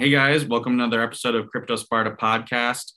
Hey guys, welcome to another episode of Crypto Sparta podcast.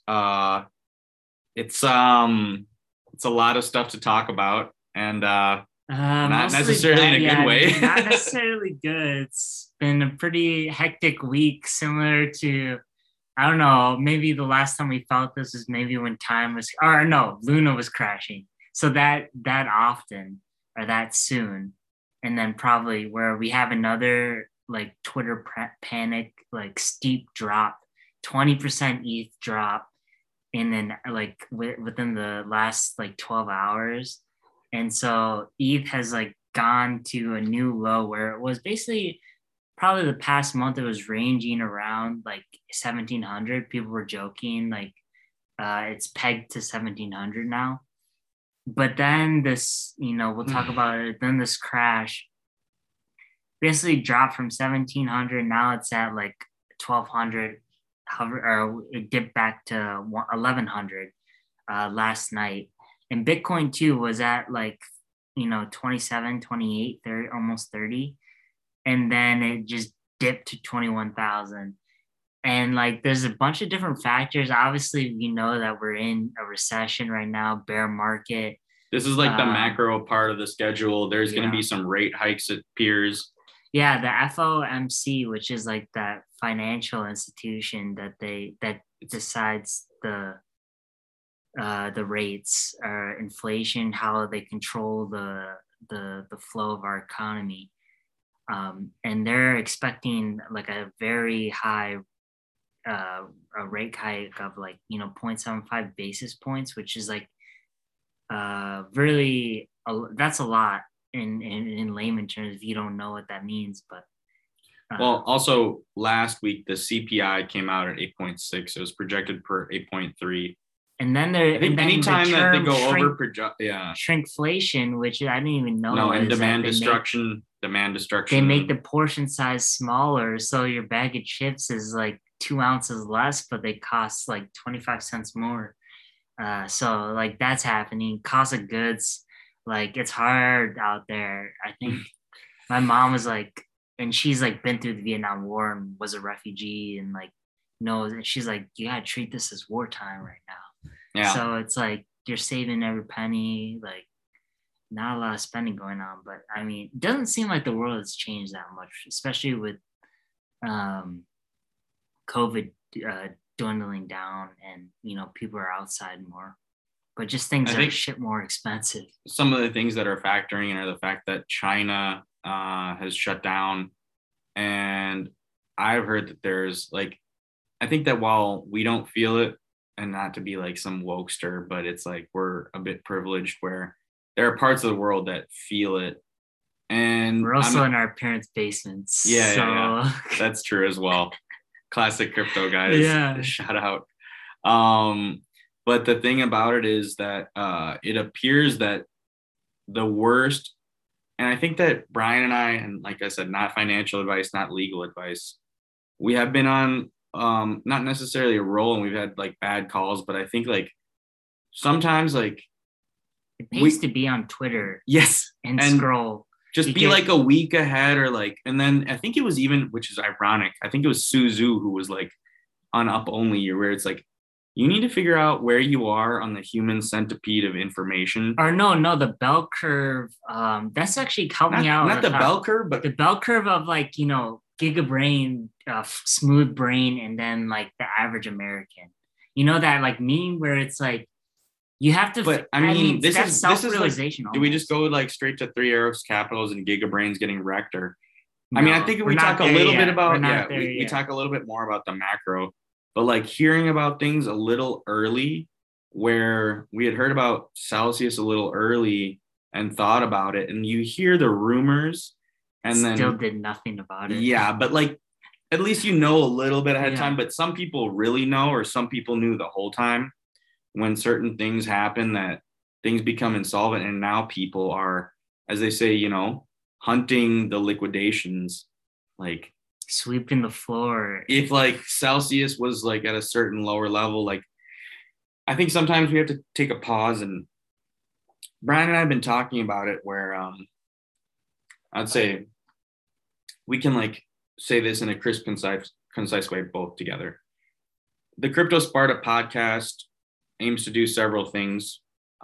It's a lot of stuff to talk about, and not Mostly necessarily in bad. a good Yeah, way. not necessarily good. It's been a pretty hectic week, similar to, I don't know, maybe the last time we felt this is maybe when time was, or no, Luna was crashing. So that often or that soon. And then probably where we have another like Twitter panic, like steep drop, 20% ETH drop, and then like within the last like 12 hours. And so ETH has like gone to a new low where it was basically probably the past month it was ranging around like 1700. People were joking like it's pegged to 1700 now. But then this, we'll talk about it. Then this crash basically dropped from 1700. Now it's at like 1200, hover, or it dipped back to 1100 last night. And Bitcoin too was at like, 27, 28, 30, almost 30. And then it just dipped to 21,000. And like, there's a bunch of different factors. Obviously, we know that we're in a recession right now, bear market. This is like the macro part of the schedule. There's going to be some rate hikes, it appears. Yeah, the FOMC, which is like that financial institution that decides the rates or inflation, how they control the flow of our economy, and they're expecting like a very high a rate hike of like 0.75 basis points, which is like really that's a lot in layman terms if you don't know what that means. But well, also last week the CPI came out at 8.6. It was projected per 8.3. And then I think anytime that they go over shrinkflation, which I didn't even know. No, and demand destruction. They make the portion size smaller, so your bag of chips is like 2 ounces less, but they cost like 25 cents more. So like that's happening. Cost of goods, like it's hard out there. I think my mom was like, and she's like been through the Vietnam War and was a refugee and like knows, and she's like, you gotta treat this as wartime right now. Yeah. So it's like you're saving every penny, like not a lot of spending going on. But I mean, it doesn't seem like the world has changed that much, especially with COVID dwindling down and people are outside more. But just things are shit more expensive. Some of the things that are factoring in are the fact that China has shut down. And I've heard that there's like, I think that while we don't feel it, and not to be like some wokester, but it's like we're a bit privileged where there are parts of the world that feel it. And we're also in our parents' basements. Yeah. That's true as well. Classic crypto guys. Yeah. Shout out. But the thing about it is that it appears that the worst, and I think that Brian and I, and like I said, not financial advice, not legal advice, we have been on not necessarily a roll and we've had like bad calls, but I think like sometimes like it pays to be on Twitter. Yes. And scroll. Just be like a week ahead or like, and then I think it was even, which is ironic, I think it was Suzu who was like on Up Only, where it's like, you need to figure out where you are on the human centipede of information. Or no, the bell curve. That's actually helped me out. Not the bell curve, but the bell curve of like, Giga Brain, Smooth Brain, and then like the average American. That like meme where it's like you have to. But I mean this is self-realization. Like, do we just go like straight to Three Arrows Capitals and Giga Brains getting wrecked? Or no, I mean, I think we talk a little bit about we talk a little bit more about the macro, but like hearing about things a little early, where we had heard about Celsius a little early and thought about it, and you hear the rumors. And then still did nothing about it. Yeah, but like at least a little bit ahead of time. But some people really know, or some people knew the whole time when certain things happen that things become insolvent. And now people are, as they say, hunting the liquidations, like sweeping the floor. If like Celsius was like at a certain lower level, like I think sometimes we have to take a pause. And Brian and I have been talking about it where I'd say we can like say this in a crisp, concise way both together. The Crypto Sparta podcast aims to do several things.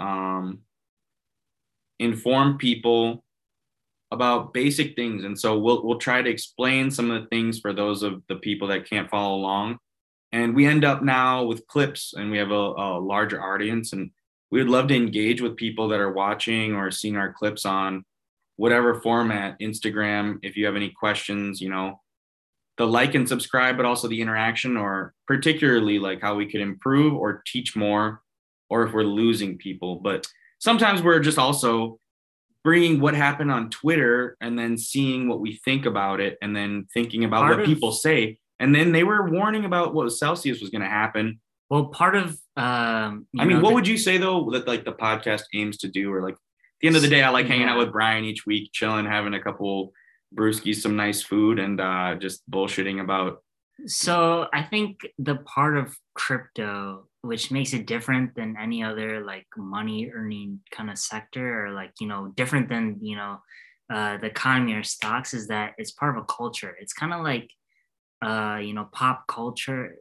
Inform people about basic things. And so we'll try to explain some of the things for those of the people that can't follow along. And we end up now with clips, and we have a larger audience, and we would love to engage with people that are watching or seeing our clips on whatever format, Instagram. If you have any questions, the like and subscribe, but also the interaction, or particularly like how we could improve or teach more, or if we're losing people. But sometimes we're just also bringing what happened on Twitter and then seeing what we think about it, and then thinking about what people say. And then they were warning about what Celsius was going to happen. Well, part of, what would you say though, that like the podcast aims to do? Or like at the end of the day, I like hanging out with Brian each week, chilling, having a couple brewskis, some nice food, and just bullshitting about. So I think the part of crypto, which makes it different than any other like money earning kind of sector, or like, different than, the economy or stocks, is that it's part of a culture. It's kind of like, pop culture,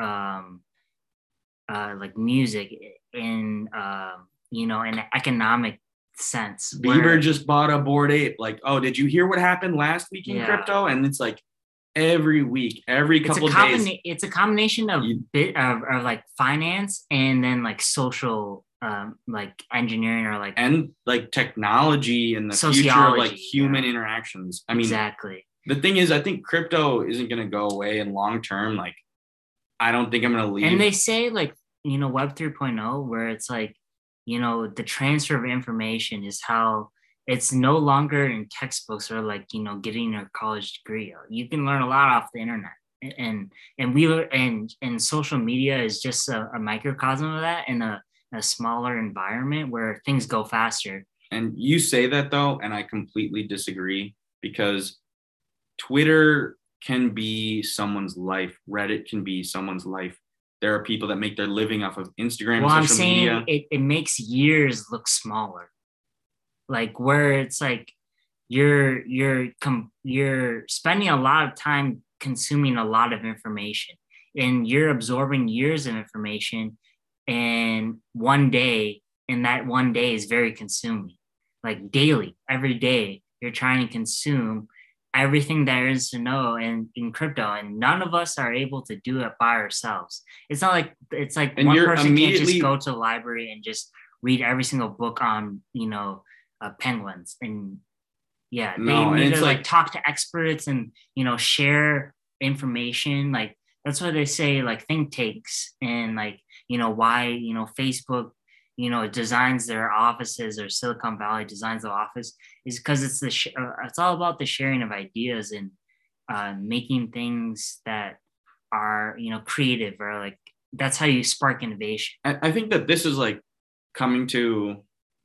like music in, in an economic sense. Bieber just bought a Bored Ape. Like, oh, did you hear what happened last week in crypto? And it's like every week, every couple days. It's a combination of of like finance and then like social, like engineering, or like, and like technology and the future of like human interactions. I mean, exactly. The thing is, I think crypto isn't going to go away in long term. Like, I don't think I'm going to leave. And they say like, Web 3.0, where it's like, the transfer of information is how it's no longer in textbooks, or like, getting a college degree. You can learn a lot off the internet, and social media is just a microcosm of that, in a smaller environment where things go faster. And you say that though, and I completely disagree, because Twitter can be someone's life. Reddit can be someone's life. There are people that make their living off of Instagram and social media. It makes years look smaller. Like, where it's like you're spending a lot of time consuming a lot of information, and you're absorbing years of information in one day, and that one day is very consuming. Like daily, every day, you're trying to consume everything there is to know in crypto, and none of us are able to do it by ourselves. It's not like and one person can't just go to the library and just read every single book on penguins, and they need to like talk to experts and share information. Like, that's why they say like think tanks, and like why Facebook designs their offices, or Silicon Valley designs the office, is because it's all about the sharing of ideas, and making things that are, creative, or like, that's how you spark innovation. I think that this is like coming to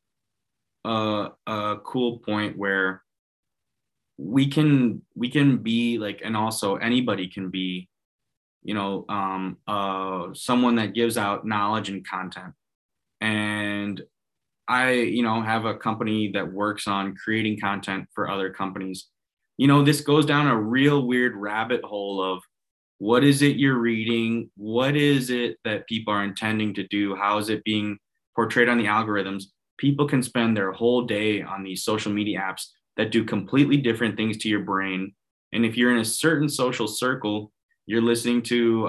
a cool point where we can be like, and also anybody can be, someone that gives out knowledge and content. And I, have a company that works on creating content for other companies. This goes down a real weird rabbit hole of what is it you're reading? What is it that people are intending to do? How is it being portrayed on the algorithms? People can spend their whole day on these social media apps that do completely different things to your brain. And if you're in a certain social circle, you're listening to,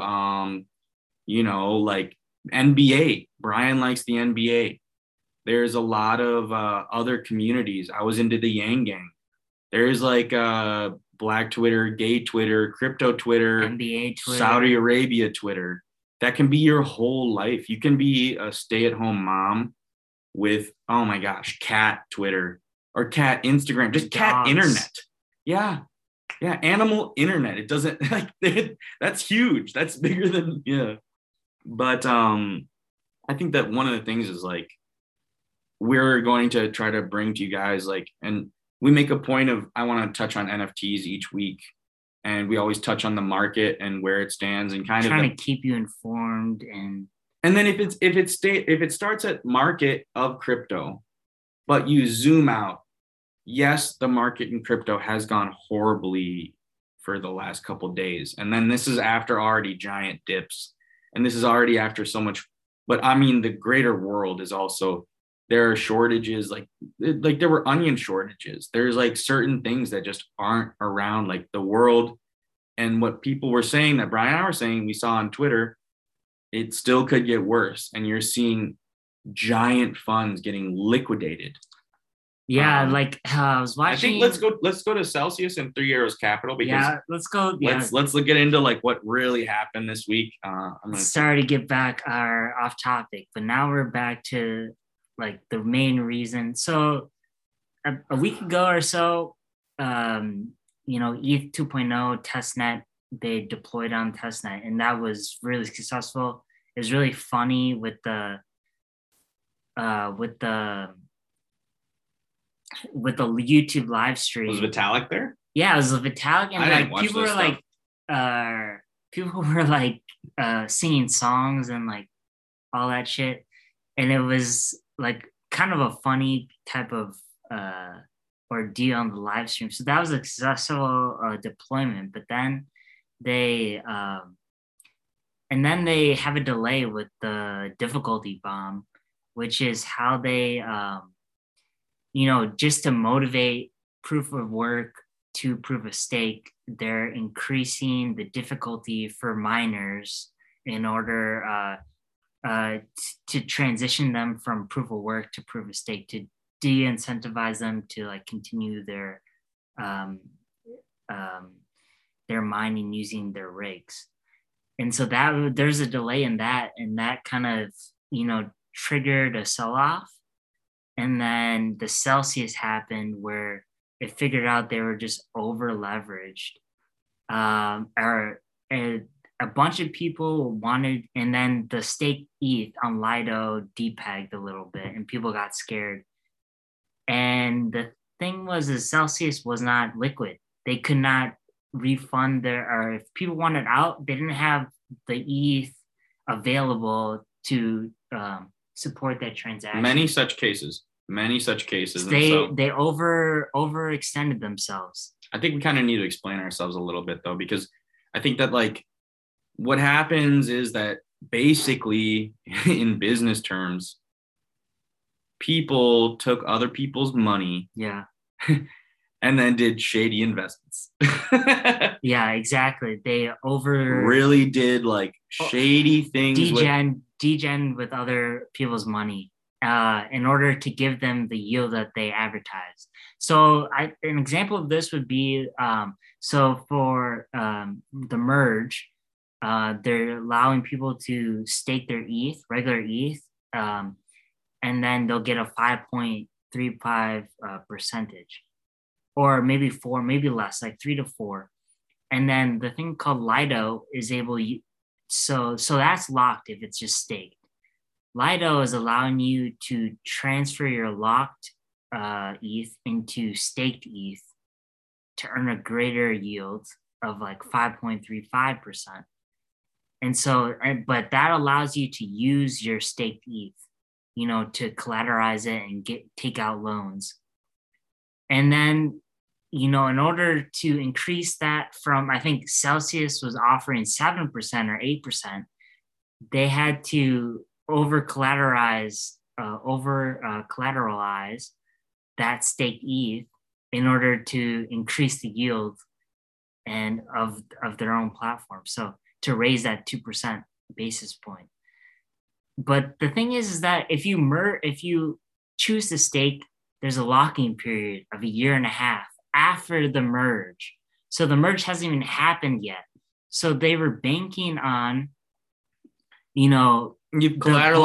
like NBA. Brian likes the NBA. There's a lot of other communities. I was into the Yang Gang. There's like Black Twitter, gay Twitter, crypto Twitter, NBA Twitter, Saudi Arabia Twitter. That can be your whole life. You can be a stay-at-home mom with, oh my gosh, cat Twitter or cat Instagram, just cat internet. Yeah. Yeah. Animal internet. It doesn't like that's huge. That's bigger than, yeah. But I think that one of the things is like, we're going to try to bring to you guys like, and we make a point of, I want to touch on NFTs each week. And we always touch on the market and where it stands and kind trying to keep you informed. And then if it starts at market of crypto, but you zoom out, yes, the market in crypto has gone horribly for the last couple days. And then this is after already giant dips. And this is already after so much. But I mean, the greater world is also, there are shortages, like there were onion shortages. There's like certain things that just aren't around, like the world. And what people were saying, that Brian and I were saying, we saw on Twitter, it still could get worse. And you're seeing giant funds getting liquidated. Yeah, I was watching. I think let's go to Celsius and Three Arrows Capital, because let's go. Yeah, let's get into like what really happened this week. Sorry to get back our off topic, but now we're back to like the main reason. So a week ago or so, ETH 2.0 testnet, they deployed on testnet, and that was really successful. It was really funny with the YouTube live stream. Was Vitalik there? Yeah, it was Vitalik, and like people were like singing songs and like all that shit, and it was like kind of a funny type of ordeal on the live stream. So that was a successful deployment, but then they have a delay with the difficulty bomb, which is how they just to motivate proof of work to proof of stake, they're increasing the difficulty for miners in order to transition them from proof of work to proof of stake, to de-incentivize them to like continue their mining using their rigs. And so that there's a delay in that, and that kind of triggered a sell-off. And then the Celsius happened, where it figured out they were just over leveraged. A bunch of people wanted, and then the stake ETH on Lido depegged a little bit, and people got scared. And the thing was, the Celsius was not liquid. They could not refund or if people wanted out, they didn't have the ETH available to support that transaction. Many such cases. So they overextended themselves. I think we kind of need to explain ourselves a little bit, though, because I think that like what happens is that basically in business terms, people took other people's money, and then did shady investments. Yeah, exactly. They really did like shady things. Degen with other people's money in order to give them the yield that they advertised. So an example of this would be, so for the merge, they're allowing people to stake their ETH, regular ETH, and then they'll get a 5.35 percentage, or maybe 4, maybe less, like 3 to 4. And then the thing called Lido is so that's locked if it's just staked. Lido is allowing you to transfer your locked ETH into staked ETH to earn a greater yield of like 5.35%. And so, but that allows you to use your staked ETH, to collateralize it and take out loans. And then, in order to increase that from, I think Celsius was offering 7% or 8%, they had to collateralize that staked ETH in order to increase the yield and of their own platform. So to raise that 2% basis point. But the thing is that if you choose to stake, there's a locking period of 1.5 years after the merge. So the merge hasn't even happened yet. So they were banking on, you've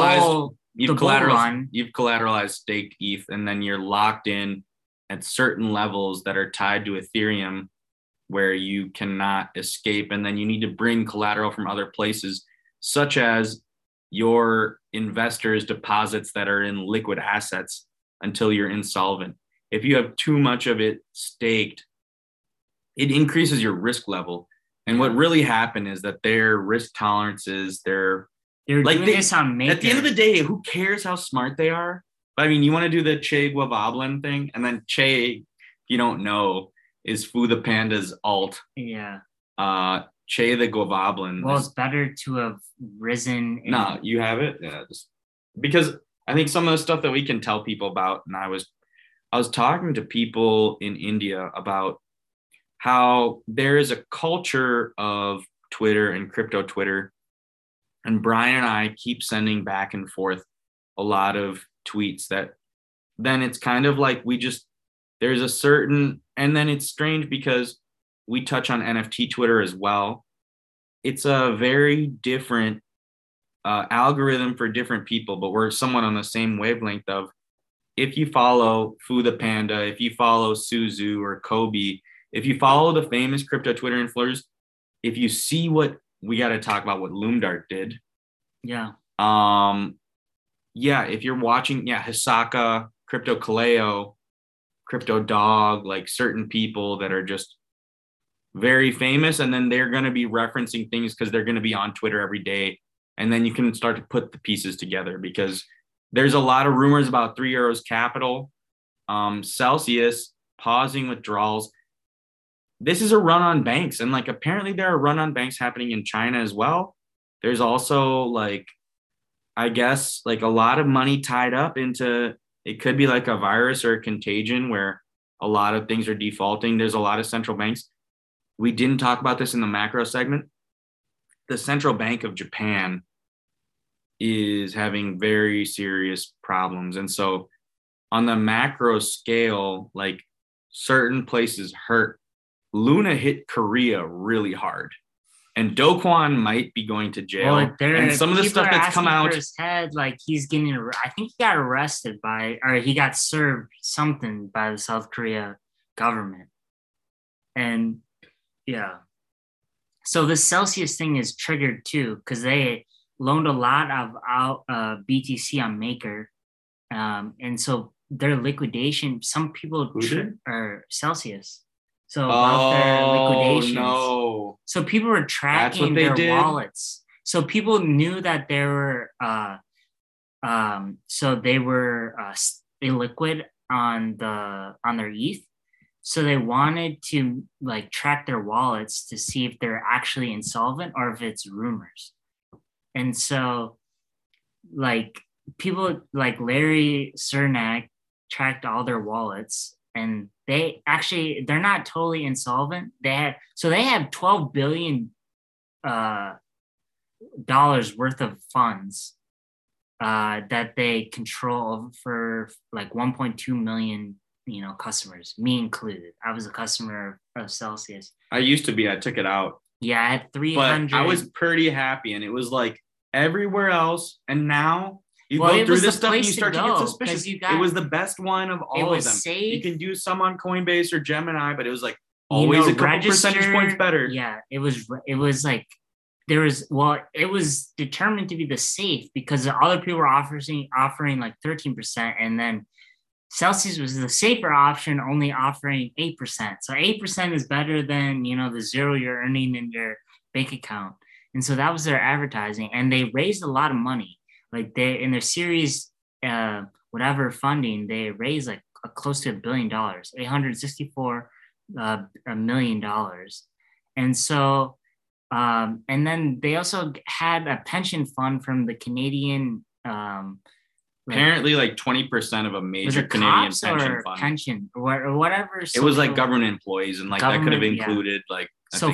collateralized staked ETH, and then you're locked in at certain levels that are tied to Ethereum where you cannot escape. And then you need to bring collateral from other places, such as your investors' deposits that are in liquid assets until you're insolvent. If you have too much of it staked, it increases your risk level. And what really happened is that their risk tolerances, they're like doing this on Maker. At the end of the day, who cares how smart they are? But I mean, you want to do the Che Guavablan thing, and then Che, if you don't know, is Fu the Panda's alt. Yeah. Che the Govoblin. Well, it's better to have risen. No, you have it. Yeah, just because I think some of the stuff that we can tell people about, and I was talking to people in India about how there is a culture of Twitter and crypto Twitter, and Brian and I keep sending back and forth a lot of tweets that then it's kind of like there's a certain, and then it's strange because we touch on NFT Twitter as well. It's a very different algorithm for different people, but we're somewhat on the same wavelength of if you follow Fu the Panda, if you follow Suzu or Kobe, if you follow the famous crypto Twitter influencers, if you see what we got to talk about what Loomdart did. Yeah. Yeah, if you're watching, Hisaka, Crypto Kaleo, Crypto Dog, like certain people that are just very famous, and then they're going to be referencing things because they're going to be on Twitter every day. And then you can start to put the pieces together because there's a lot of rumors about 3 Arrows Capital, Celsius pausing withdrawals. This is a run on banks. And like, apparently there are run on banks happening in China as well. There's also like, I guess like a lot of money tied up into, it could be like a virus or a contagion where a lot of things are defaulting. There's a lot of central banks. We didn't talk about this in the macro segment. The Central Bank of Japan is having very serious problems. And so on the macro scale, like certain places hurt. Luna hit Korea really hard. And Do Kwon might be going to jail. Well, and some of the stuff that's come out. His head, like he's getting, I think he got arrested or he got served something by the South Korea government. And yeah. So the Celsius thing is triggered too, because they loaned a lot of BTC on Maker. And so their liquidation, some people are Celsius. So about their liquidations. No. So people were tracking their wallets. So people knew that they were illiquid on their ETH. So they wanted to like track their wallets to see if they're actually insolvent or if it's rumors. And so like people like Larry Cernak tracked all their wallets, and they're not totally insolvent. They have $12 billion dollars worth of funds that they control for like 1.2 million customers, me included. I was a customer of Celsius. I used to be. I took it out. Yeah, I had 300. But I was pretty happy, and it was like everywhere else. And now you go through this stuff and you start to get suspicious. It was the best one of all of them. Safe. You can do some on Coinbase or Gemini, but it was like always a couple percentage points better. Yeah, it was like it was determined to be the safe because the other people were offering like 13%, and then Celsius was the safer option, only offering 8%. So 8% is better than, the zero you're earning in your bank account. And so that was their advertising. And they raised a lot of money. Like in their series, whatever funding, they raised like close to $1 billion, $864 million. And so, and then they also had a pension fund from the Canadian, apparently like 20% of a major Canadian pension fund. Or whatever. It was like government employees, and like that could have included so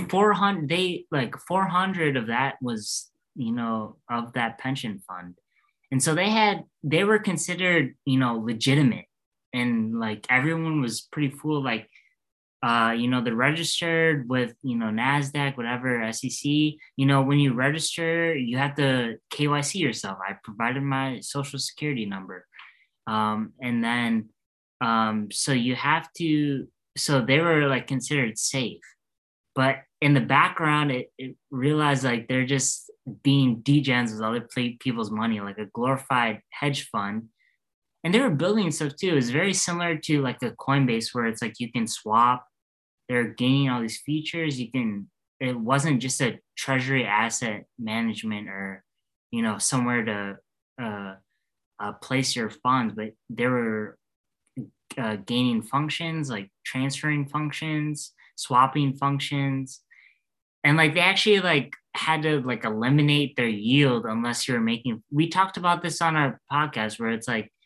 400 of that was, of that pension fund. And so they were considered, legitimate, and like everyone was pretty fooled. Like, they're registered with, NASDAQ, whatever, SEC. When you register, you have to KYC yourself. I provided my social security number. And then, so they were like considered safe. But in the background, it realized like they're just being degens with other people's money, like a glorified hedge fund. And they were building stuff too. It's very similar to like a Coinbase where it's like you can swap. They're gaining all these features. It wasn't just a treasury asset management or, somewhere to place your funds, but they were gaining functions, like transferring functions, swapping functions, and like they actually like had to like eliminate their yield unless you're making. We talked about this on our podcast where it's like,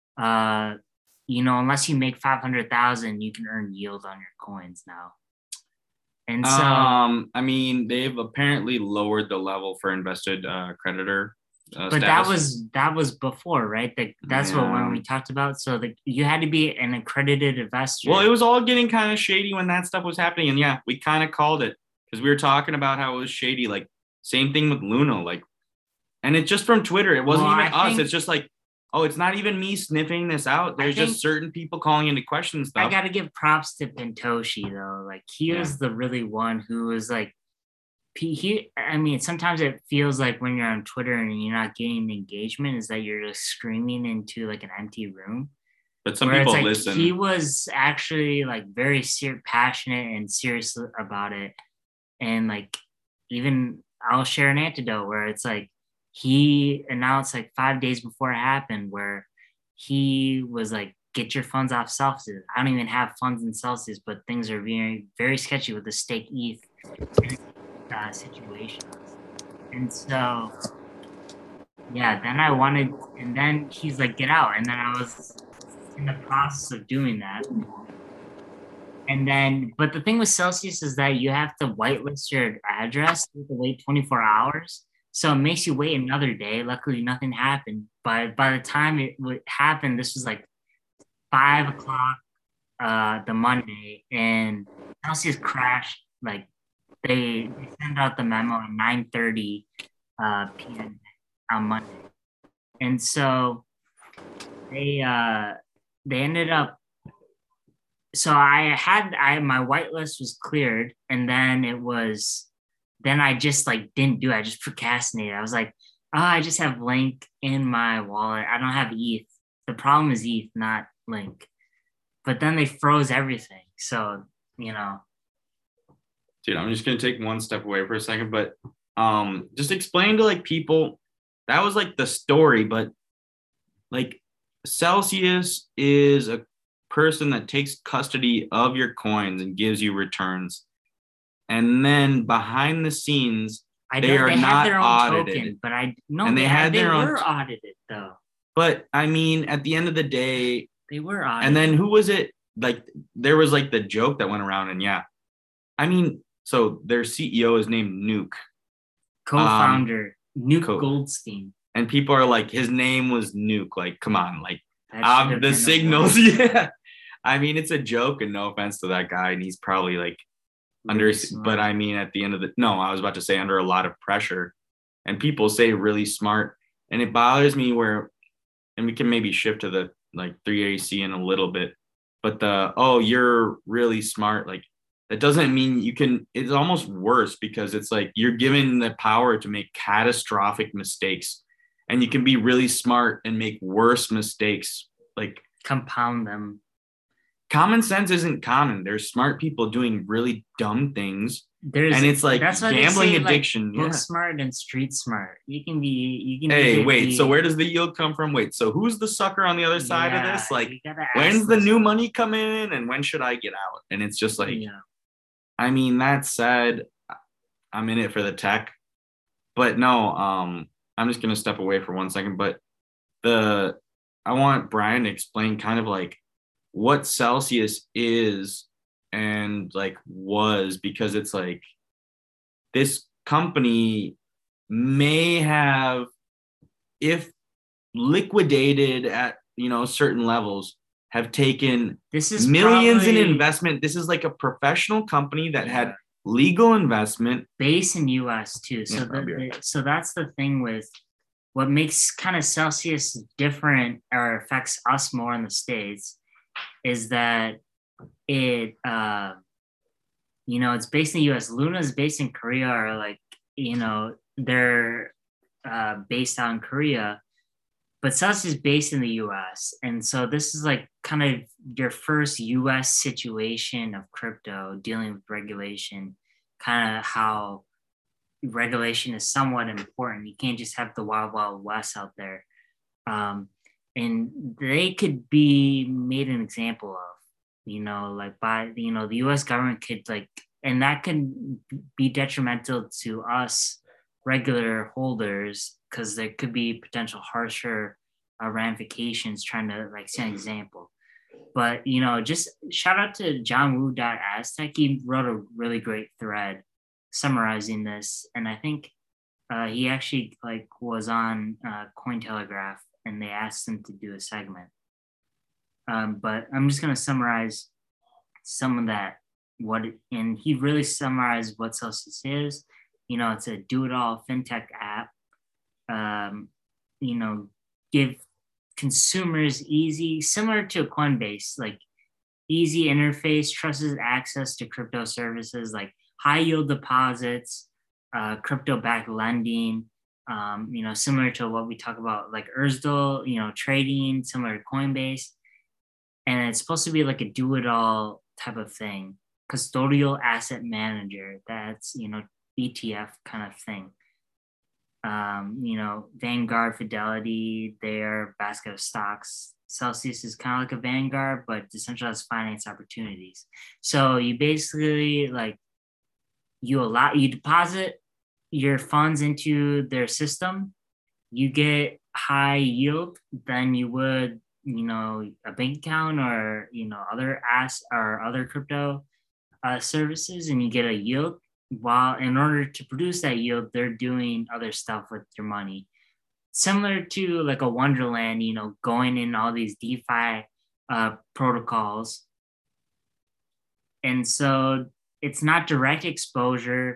unless you make 500,000, you can earn yield on your coins now. And so, I mean, they've apparently lowered the level for invested creditor. but that was before, right? That's what when Yeah. we talked about. So you had to be an accredited investor. Well, it was all getting kind of shady when that stuff was happening, and yeah, we kind of called it because we were talking about how it was shady. Like same thing with Luna, like, and it's just from Twitter. It wasn't Well, even us. It's just like, oh, it's not even me sniffing this out. There's just certain people calling into question stuff. I got to give props to Pentoshi though. Like he was the really one who was like, I mean, sometimes it feels like when you're on Twitter and you're not getting engagement is that you're just screaming into like an empty room. But some people like, listen. He was actually like very passionate and serious about it. And like, even I'll share an anecdote where it's like, he announced like 5 days before it happened where he was like, get your funds off Celsius. I don't even have funds in Celsius, but things are very, very sketchy with the stake ETH situations. And so, yeah, and then he's like, get out. And then I was in the process of doing that. And then, but the thing with Celsius is that you have to whitelist your address. You have to wait 24 hours. So it makes you wait another day. Luckily, nothing happened. But by the time it would happen, this was like 5 o'clock the Monday, and Celsius crashed. Like they sent out the memo at 9:30 p.m. on Monday, and so they ended up. So my whitelist was cleared, and then I just like didn't do it. I just procrastinated. I was like, oh, I just have Link in my wallet. I don't have ETH. The problem is ETH, not Link. But then they froze everything. So, Dude, I'm just going to take one step away for a second, but just explain to like people, that was like the story, but like Celsius is a person that takes custody of your coins and gives you returns. And then behind the scenes, they are not audited. Token, but they were audited though. But I mean, at the end of the day, they were audited. And then who was it? Like there was like the joke that went around, and yeah, I mean, so their CEO is named Nuke, co-founder Nuke Goldstein, and people are like, his name was Nuke. Like, come on, like the signals, yeah. I mean, it's a joke, and no offense to that guy, and he's probably like but I mean, at the end of I was about to say under a lot of pressure, and people say really smart, and it bothers me and we can maybe shift to the like 3AC in a little bit, but you're really smart, like that doesn't mean you can. It's almost worse because it's like you're given the power to make catastrophic mistakes, and you can be really smart and make worse mistakes, like compound them. Common sense isn't common. There's smart people doing really dumb things. And it's like gambling addiction. Like, book smart and street smart. You can. Hey, wait. So where does the yield come from? Wait. So who's the sucker on the other side of this? Like, when's the new money come in, and when should I get out? And it's just like, I mean, that said, I'm in it for the tech, but no. I'm just gonna step away for 1 second. But I want Brian to explain kind of like what Celsius is and like was, because it's like this company may have, if liquidated at certain levels, have taken millions in investment. This is like a professional company that had legal investment base in US too. So so that's the thing with what makes kind of Celsius different or affects us more in the States is that it's based in the US. Luna is based in Korea, or like, they're based out in Korea, but Celsius is based in the US. And so this is like kind of your first US situation of crypto dealing with regulation, kind of how regulation is somewhat important. You can't just have the wild, wild west out there. and they could be made an example of, like by, the US government could like, and that can be detrimental to us regular holders because there could be potential harsher ramifications trying to like set an example. But just shout out to John Woo Aztec. He wrote a really great thread summarizing this, and I think he actually like was on Cointelegraph, and they asked him to do a segment. But I'm just gonna summarize some of that. And he really summarized what Celsius is. It's a do-it-all fintech app. Give consumers easy, similar to Coinbase, like easy interface, trusted access to crypto services like high yield deposits, crypto backed lending, similar to what we talk about like Urzdal, trading, similar to Coinbase. And it's supposed to be like a do it all type of thing, custodial asset manager. That's, ETF kind of thing. Vanguard, Fidelity, their basket of stocks. Celsius is kind of like a Vanguard, but decentralized finance opportunities. So you basically like you deposit your funds into their system, you get high yield than you would, a bank account or other crypto services, and you get a yield. While in order to produce that yield, they're doing other stuff with your money, similar to like a Wonderland, going in all these DeFi protocols. And so it's not direct exposure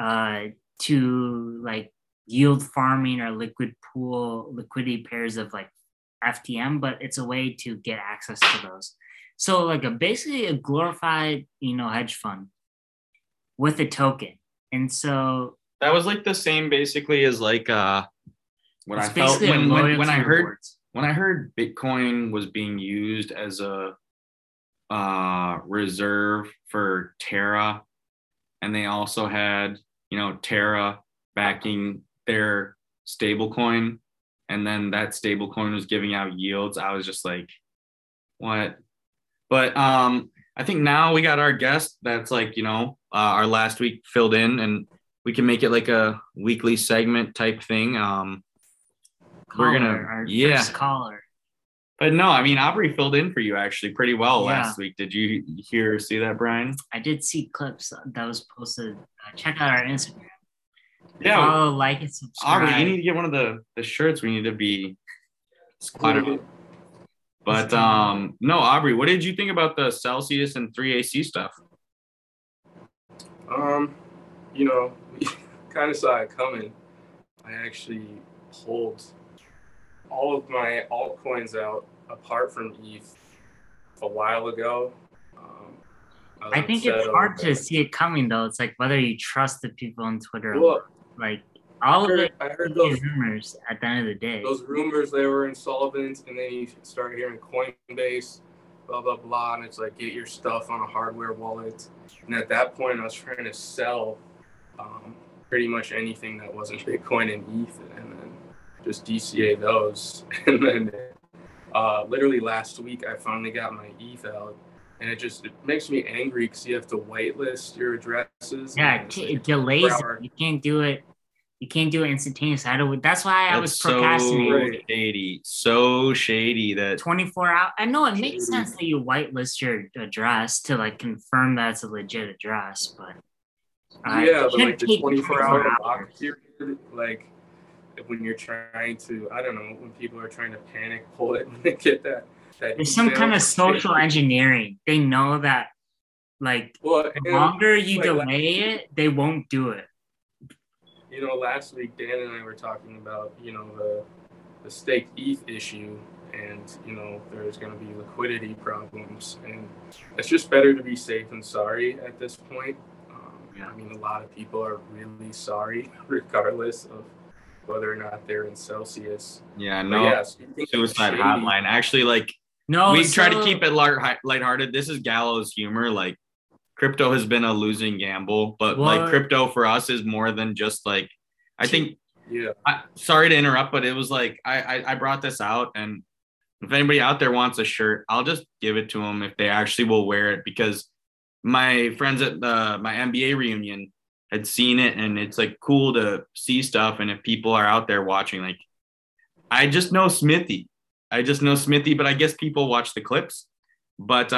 to like yield farming or liquidity pairs of like FTM, but it's a way to get access to those. So like basically a glorified, hedge fund with a token. And so that was like the same basically as like what I felt when I heard Bitcoin was being used as a reserve for Terra, and they also had Terra backing their stablecoin, and then that stablecoin was giving out yields. I was just like, what? But I think now we got our guest that's like, our last week filled in, and we can make it like a weekly segment type thing. First caller. But no, I mean, Aubrey filled in for you actually pretty well last week. Did you see that, Brian? I did see clips that was posted. Check out our Instagram. Yeah. Follow, like, and subscribe. Aubrey, you need to get one of the shirts. We need to be squatted. But no, Aubrey, what did you think about the Celsius and 3AC stuff? We kind of saw it coming. I actually pulled all of my altcoins out apart from ETH a while ago. I think it's hard to see it coming though. It's like whether you trust the people on Twitter. Well, like all of it. I heard those rumors at the end of the day. Those rumors, they were insolvent, and then you start hearing Coinbase, blah blah blah, and it's like get your stuff on a hardware wallet. And at that point, I was trying to sell pretty much anything that wasn't Bitcoin and ETH, and then just DCA those. And then literally last week, I finally got my ETH out. And it makes me angry because you have to whitelist your addresses. Yeah, it delays it. You can't do it. You can't do it instantaneously. That's why I was procrastinating. So shady that 24 hours. I know it makes sense that you whitelist your address to like confirm that it's a legit address, but but like the 24-hour lock period, like when you're trying to, I don't know, when people are trying to panic pull it when they get that. There's some kind of social engineering. They know that, like, the longer you delay it, they won't do it. Last week, Dan and I were talking about, the staked ETH issue, and, there's going to be liquidity problems. And it's just better to be safe than sorry at this point. I mean, a lot of people are really sorry, regardless of whether or not they're in Celsius. Yeah, no. Suicide hotline. Actually, like, no, we try to keep it lighthearted. This is Gallows humor. Like, crypto has been a losing gamble, but like crypto for us is more than just like, I think, sorry to interrupt, but it was like, I brought this out, and If anybody out there wants a shirt, I'll just give it to them if they actually will wear it, because my friends at my NBA reunion had seen it, and it's like cool to see stuff. And if people are out there watching, like, I just know Smithy. But I guess people watch the clips. But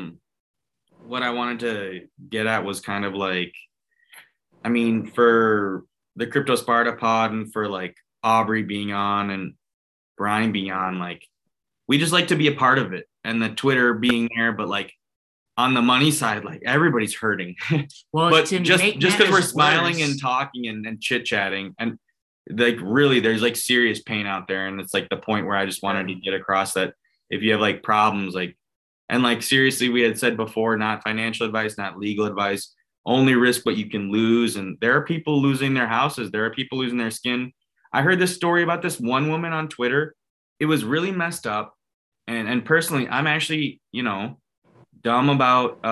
what I wanted to get at was kind of like, I mean, for the Crypto Sparta pod and for like Aubrey being on and Brian being on, like, we just like to be a part of it, and the Twitter being there, but like on the money side, like everybody's hurting. Well, but just because we're smiling worse, and talking and chit chatting, and like really there's like serious pain out there. And it's like the point where I just wanted to get across that if you have like problems, like, and like seriously, we had said before, not financial advice, not legal advice, only risk what you can lose. And there are people losing their houses, there are people losing their skin. I heard this story about this one woman on Twitter. It was really messed up. And personally, I'm actually, you know, dumb about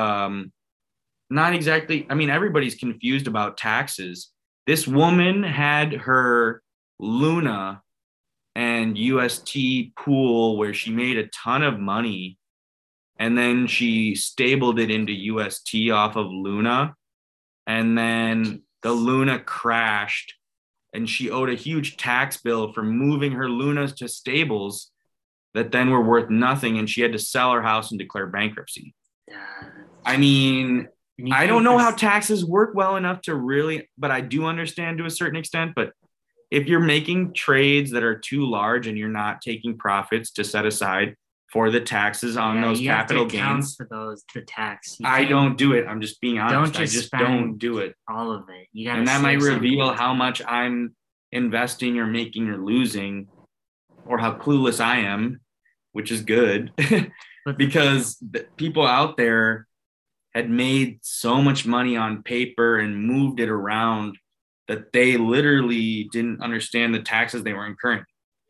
not exactly, I mean, everybody's confused about taxes. This woman had her Luna and UST pool where she made a ton of money, and then she stabled it into UST off of Luna, and then the Luna crashed, and she owed a huge tax bill for moving her Lunas to stables that then were worth nothing, and she had to sell her house and declare bankruptcy. I mean, I don't know how taxes work well enough to really, but I do understand to a certain extent. But if you're making trades that are too large and you're not taking profits to set aside for the taxes on those capital gains, for those, the tax. I don't do it. I'm just being honest. I just don't do it. All of it. You gotta, and that might reveal how much I'm investing or making or losing, or how clueless I am, which is good. Because people out there had made so much money on paper and moved it around that they literally didn't understand the taxes they were incurring.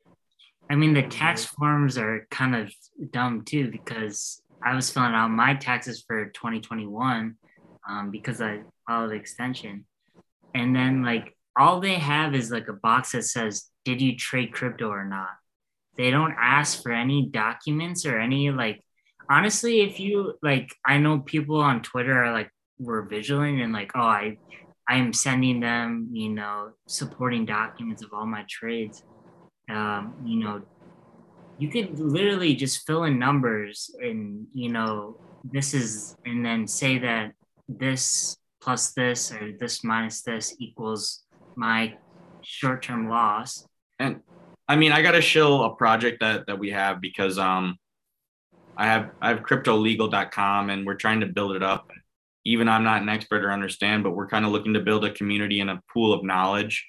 I mean, the tax forms are kind of dumb too, because I was filling out my taxes for 2021 because I followed the extension. And then like all they have is like a box that says, did you trade crypto or not? They don't ask for any documents or any, like, honestly, if you like, I know people on Twitter are like, were vigilant and like, oh, I'm sending them, you know, supporting documents of all my trades. You know, you could literally just fill in numbers and, you know, this is, and then say that this plus this or this minus this equals my short-term loss. And I mean, I got to shill a project that we have, because I have cryptolegal.com, and we're trying to build it up. Even I'm not an expert or understand, but we're kind of looking to build a community and a pool of knowledge.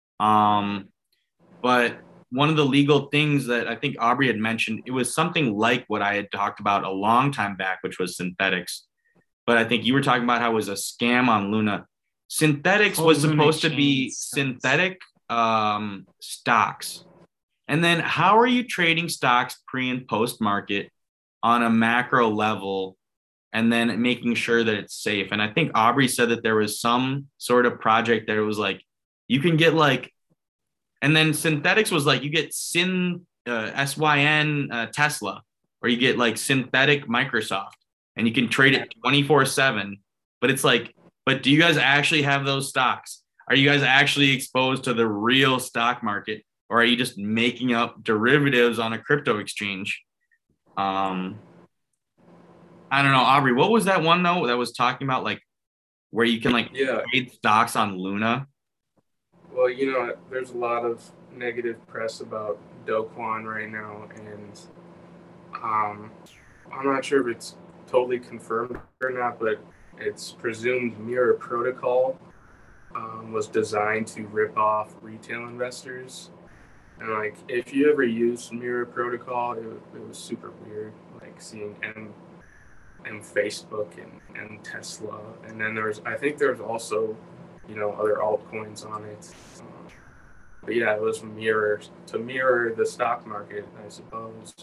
But one of the legal things that I think Aubrey had mentioned, it was something like what I had talked about a long time back, which was synthetics. But I think you were talking about how it was a scam on Luna. Synthetics was supposed to be synthetic stocks. And then how are you trading stocks pre and post market on a macro level, and then making sure that it's safe? And I think Aubrey said that there was some sort of project that it was like, you can get like, and then synthetics was like, you get SYN Tesla, or you get like synthetic Microsoft, and you can trade it 24/7. But it's like, but do you guys actually have those stocks? Are you guys actually exposed to the real stock market? Or are you just making up derivatives on a crypto exchange? I don't know, Aubrey, what was that one though that was talking about like where you can like trade stocks on Luna? Well, you know, there's a lot of negative press about Do Kwon right now, and I'm not sure if it's totally confirmed or not, but it's presumed Mirror Protocol was designed to rip off retail investors. And like, if you ever used Mirror Protocol, it was super weird, like seeing M Facebook and Tesla, and then I think there's also, you know, other altcoins on it. But yeah, it was to mirror the stock market, I suppose.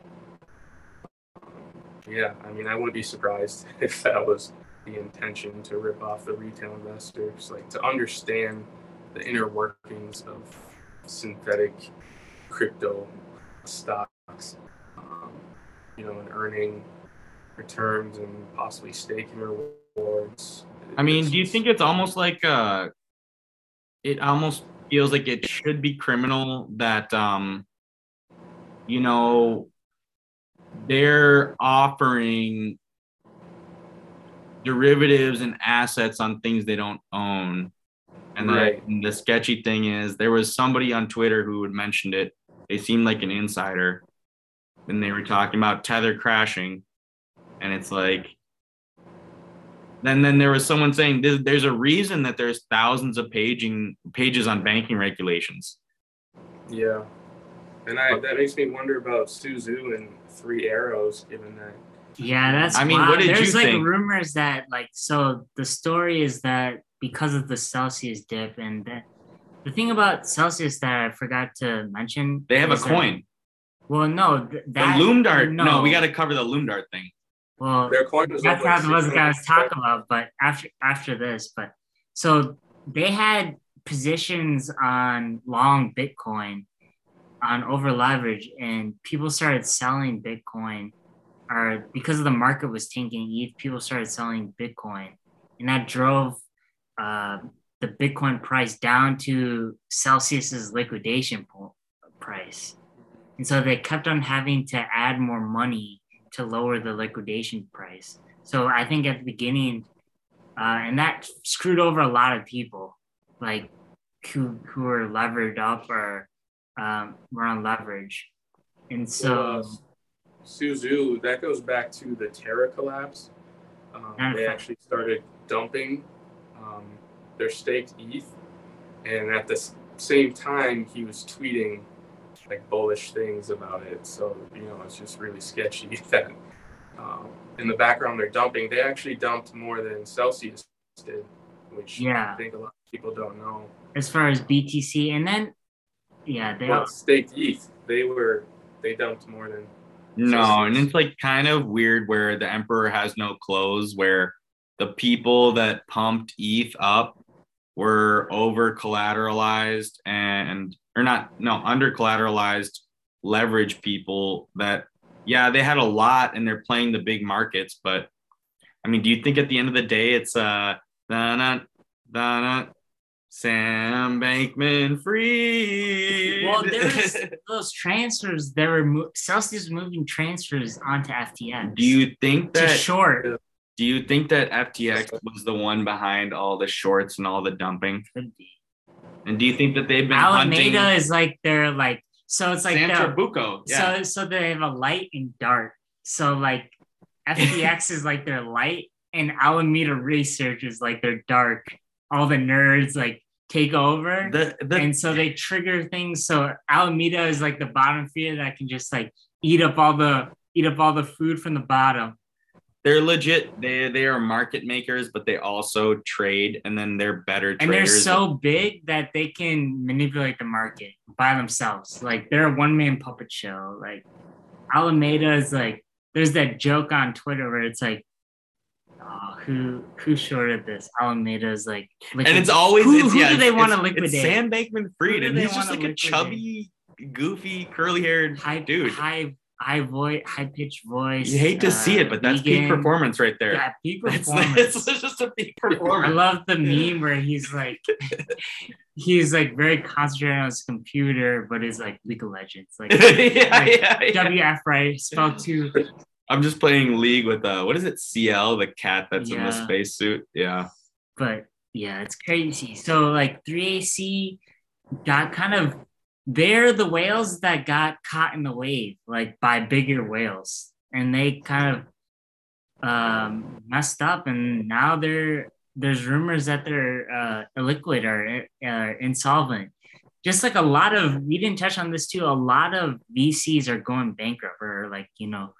Yeah, I mean, I wouldn't be surprised if that was the intention, to rip off the retail investors, like to understand the inner workings of synthetic crypto stocks. and earning returns and possibly staking rewards. I mean, do you think it's almost like it almost feels like it should be criminal that you know, they're offering derivatives and assets on things they don't own. And Right. the sketchy thing is there was somebody on Twitter who had mentioned it. They seemed like an insider. And they were talking about Tether crashing. And it's like, then there was someone saying there's a reason that there's thousands of pages on banking regulations. Yeah. And that makes me wonder about Suzu and Three Arrows, given that. Yeah, that's I mean, wild. what did There's you like think? rumors that so the story is that because of the Celsius dip and the thing about Celsius that I forgot to mention, They have a is that- coin. well, no, The that Loom Dart. no, No, we got to cover the Loom Dart thing. Well, Their coin was that's up like not what I was $600. talk about, but after this, but so they had positions on long Bitcoin on over leverage, and people started selling Bitcoin, or because of the market was tanking ETH, people started selling Bitcoin, and that drove the Bitcoin price down to Celsius's liquidation price, and so they kept on having to add more money to lower the liquidation price. So I think at the beginning, and that screwed over a lot of people, like who were levered up or were on leverage. And so Suzu, that goes back to the Terra collapse. They actually started dumping their staked ETH, and at the same time, he was tweeting like bullish things about it. So it's just really sketchy that in the background they're dumping. They actually dumped more than Celsius did, which I think a lot of people don't know. As far as BTC, and then they staked ETH. They dumped more than. No, Celsius. and it's like kind of weird where the emperor has no clothes, where the people that pumped ETH up were over collateralized under collateralized leverage people that, yeah, they had a lot and they're playing the big markets. But I mean, do you think at the end of the day, it's Sam Bankman-Fried? Well, there's those transfers. There were Celsius moving transfers onto FTX. Do you think that short? Do you think that FTX was the one behind all the shorts and all the dumping? Could be. And do you think that they've been Alameda hunting? is like they're like, so it's like Sam Trabucco. Yeah. So they have a light and dark. So like FTX is like their light, and Alameda Research is like their dark. All the nerds like take over, and so they trigger things. So Alameda is like the bottom feeder that can just like eat up all the food from the bottom. They're legit. They are market makers, but they also trade, and then they're better traders. And they're so big that they can manipulate the market by themselves. Like they're a one-man puppet show. Like Alameda is like, there's that joke on Twitter where it's like, who shorted this? Alameda is like, and it's always who do they want to liquidate? It's Sam Bankman-Fried, and he's just like a chubby, goofy, curly-haired dude. High-pitched voice. You hate to see it, but that's peak performance right there. Yeah, peak performance. It's just a peak performance. I love the meme where he's like very concentrated on his computer, but is like League of Legends, like WF, right? Spelled too. I'm just playing League with what is it? CL, the cat that's in the spacesuit. Yeah. But yeah, it's crazy. So like 3AC got kind of, they're the whales that got caught in the wave, like by bigger whales, and they kind of messed up, and now there's rumors that they're illiquid or insolvent. Just like we didn't touch on this too. A lot of VCs are going bankrupt, or like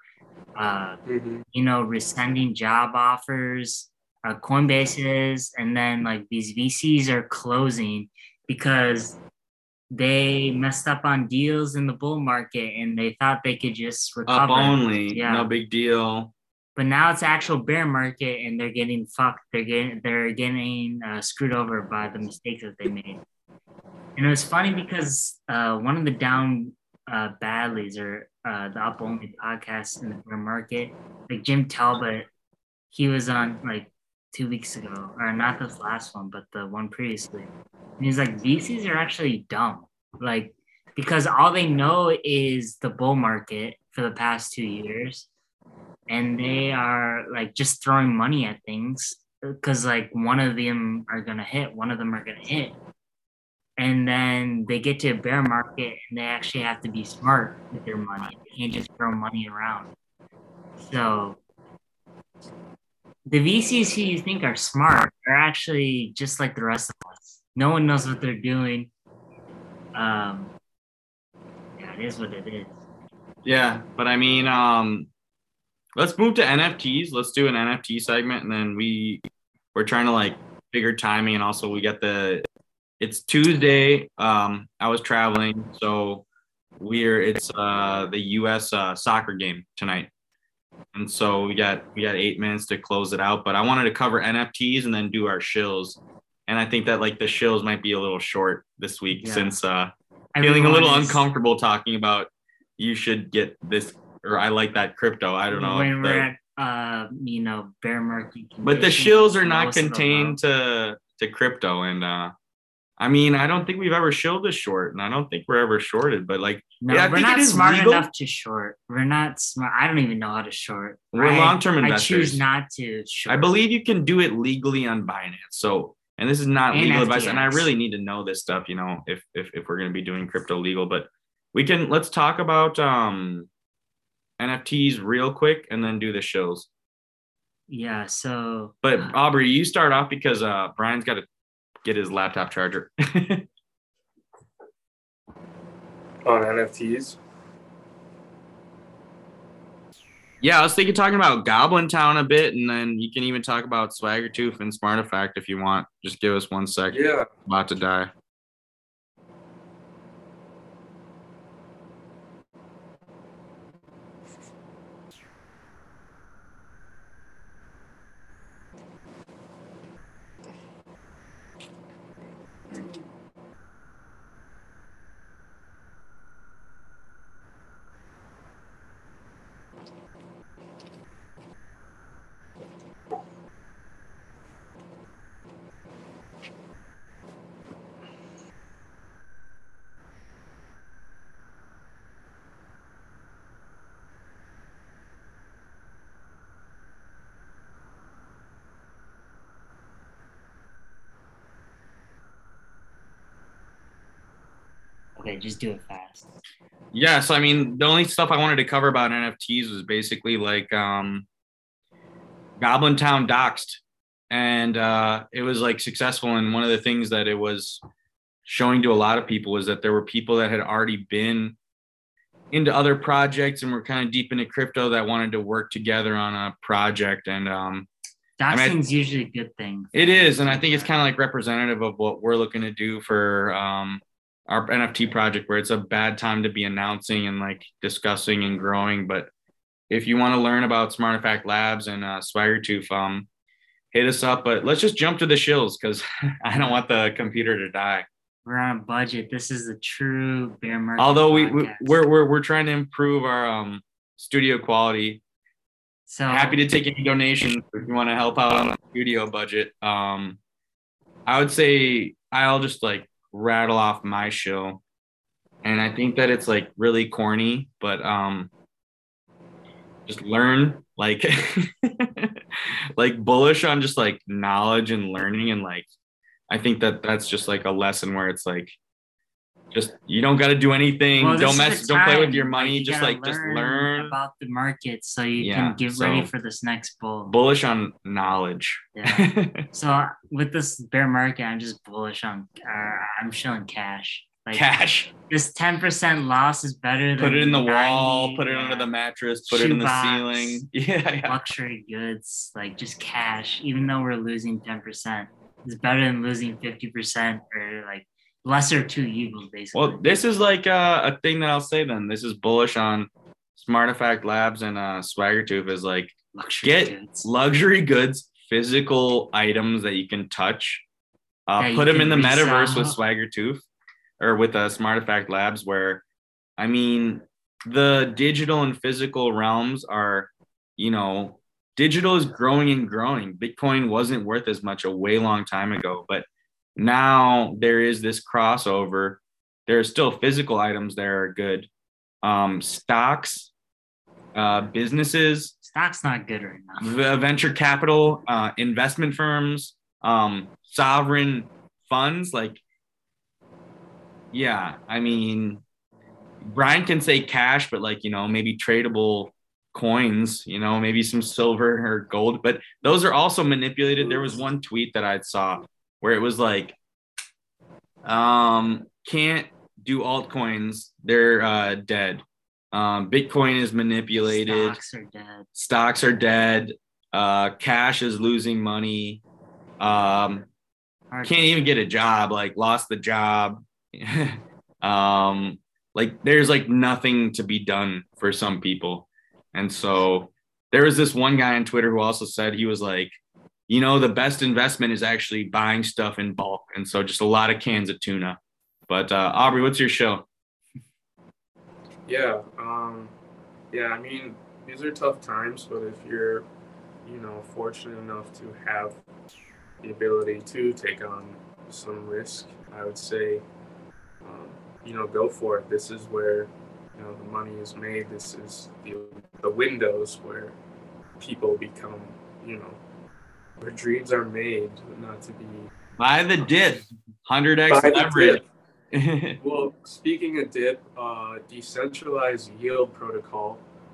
rescinding job offers. Coinbase is, and then like these VCs are closing because they messed up on deals in the bull market and they thought they could just recover. Up only, no big deal. But now it's actual bear market and they're getting fucked. They're getting screwed over by the mistakes that they made. And it was funny because one of the down badlies or the Up Only podcast in the bear market. Like Jim Talbot, he was on like 2 weeks ago, or not this last one, but the one previously. And he's like, VCs are actually dumb. Like, because all they know is the bull market for the past 2 years. And they are like just throwing money at things because like one of them are going to hit, one of them are going to hit. And then they get to a bear market and they actually have to be smart with their money. They can't just throw money around. So the VCs who you think are smart are actually just like the rest of us. No one knows what they're doing. Yeah, it is what it is. Yeah, but I mean, let's move to NFTs. Let's do an NFT segment, and then we're trying to like figure timing, and also we get it's Tuesday. I was traveling, so it's the U.S. Soccer game tonight, and so we got 8 minutes to close it out. But I wanted to cover NFTs and then do our shills, and I think that like the shills might be a little short this week since feeling a little uncomfortable talking about you should get this or I like that crypto. I don't know when we're at bear market. But the shills are not contained to crypto, and I mean, I don't think we've ever shilled a short, and I don't think we're ever shorted. But like, no, yeah, we're not smart enough to short. We're not smart. I don't even know how to short. We're long-term investors. I choose not to short. I believe you can do it legally on Binance. So, and this is not legal advice, and I really need to know this stuff. You know, if we're going to be doing crypto legal, but let's talk about NFTs real quick, and then do the shows. Yeah. So, but Aubrey, you start off because Brian's got to get his laptop charger. On NFTs? Yeah, I was thinking talking about Goblin Town a bit, and then you can even talk about Swaggertooth and Smartifact if you want. Just give us 1 sec. Yeah. About to die. Okay, just do it fast. Yeah, so I mean, the only stuff I wanted to cover about NFTs was basically like Goblin Town doxed, and it was like successful. And one of the things that it was showing to a lot of people was that there were people that had already been into other projects and were kind of deep into crypto that wanted to work together on a project. And doxing's usually a good thing. It is, and I think it's kind of like representative of what we're looking to do for our NFT project, where it's a bad time to be announcing and like discussing and growing. But if you want to learn about Smartifact Labs and Swaggertooth, hit us up. But let's just jump to the shills because I don't want the computer to die. We're on a budget. This is the true bear market. Although we're trying to improve our studio quality. So happy to take any donations if you want to help out on the studio budget. I would say I'll just like rattle off my show, and I think that it's like really corny, but just learn like like bullish on just like knowledge and learning, and like I think that that's just like a lesson where it's like just you don't got to do anything, don't play with your money, just learn about the market so you can get ready for this next bull. Bullish on knowledge. Yeah. So with this bear market, I'm just bullish on I'm showing cash. Like cash. This 10% loss is better than put it in the wall, put it under the mattress, put it in the ceiling. Yeah. Luxury goods, like just cash, even though we're losing 10%. It's better than losing 50% or like lesser two evils, basically. Well, this is like a thing that I'll say then. This is bullish on Smartifact Labs and Swaggertooth is like luxury goods, physical items that you can touch. Put them in the metaverse with Swaggertooth or with Smartifact Labs, where, I mean, the digital and physical realms are, digital is growing and growing. Bitcoin wasn't worth as much a way long time ago, but now there is this crossover. There are still physical items that are good. Stocks, businesses, Stock's not good right now. venture capital, investment firms, sovereign funds. Like, yeah, I mean, Brian can say cash, but like, maybe tradable coins, maybe some silver or gold, but those are also manipulated. There was one tweet that I saw where it was like, can't do altcoins. They're dead. Bitcoin is manipulated. Stocks are dead. Cash is losing money. Can't even get a job, like lost the job. Like there's like nothing to be done for some people. And so there was this one guy on Twitter who also said, he was like, the best investment is actually buying stuff in bulk. And so just a lot of cans of tuna. But Aubrey, what's your show? Yeah. I mean, these are tough times, but if you're, fortunate enough to have the ability to take on some risk, I would say, go for it. This is where, the money is made. This is the windows where people become, where dreams are made, not to be. Buy the dip, 100x leverage. Well, speaking of dip, decentralized yield protocol,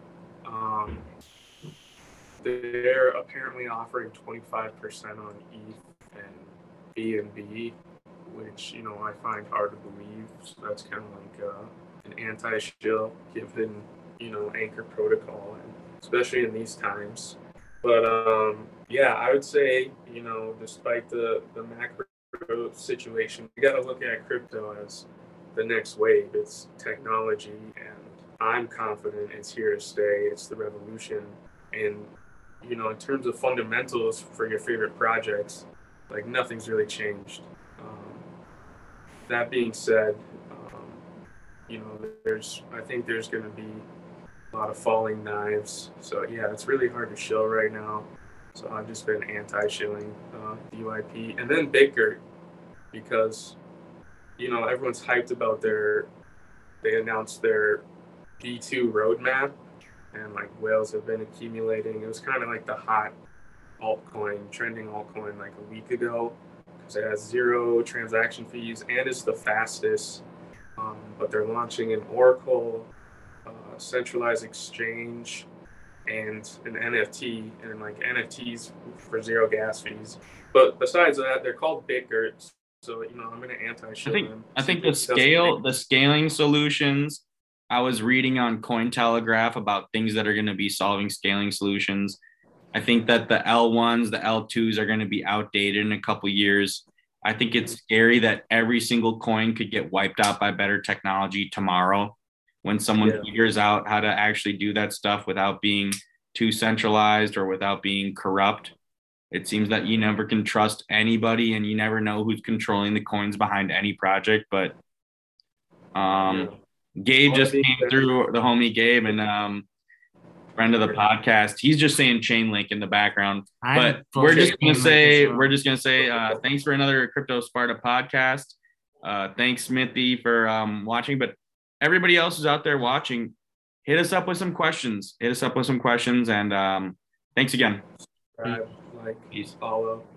they're apparently offering 25% on ETH and BNB, which, I find hard to believe. So that's kind of like an anti-shill given, Anchor protocol, and especially in these times. But I would say, despite the macro situation, you got to look at crypto as the next wave. It's technology, and I'm confident it's here to stay. It's the revolution. And, in terms of fundamentals for your favorite projects, like nothing's really changed. That being said, I think there's going to be a lot of falling knives. So yeah, it's really hard to shill right now. So I've just been anti-shilling DYP, and then Bitgert, because everyone's hyped about they announced their B2 roadmap, and like whales have been accumulating. It was kind of like the hot trending altcoin like a week ago, because it has 0 transaction fees and is the fastest. But they're launching an Oracle centralized exchange and an NFT, and like NFTs for 0 gas fees. But besides that, they're called Bitgert. So, I'm going to anti-shill them. I think the scaling solutions, I was reading on Cointelegraph about things that are going to be solving scaling solutions. I think that the L1s, the L2s are going to be outdated in a couple of years. I think it's scary that every single coin could get wiped out by better technology tomorrow when someone figures out how to actually do that stuff without being too centralized or without being corrupt. It seems that you never can trust anybody, and you never know who's controlling the coins behind any project. But Gabe just came through, the homie Gabe, and friend of the podcast. He's just saying Chainlink in the background. But we're just gonna say thanks for another Crypto Sparta podcast. Thanks, Smithy, for watching. But everybody else who's out there watching, hit us up with some questions. And thanks again. Subscribe, like, follow.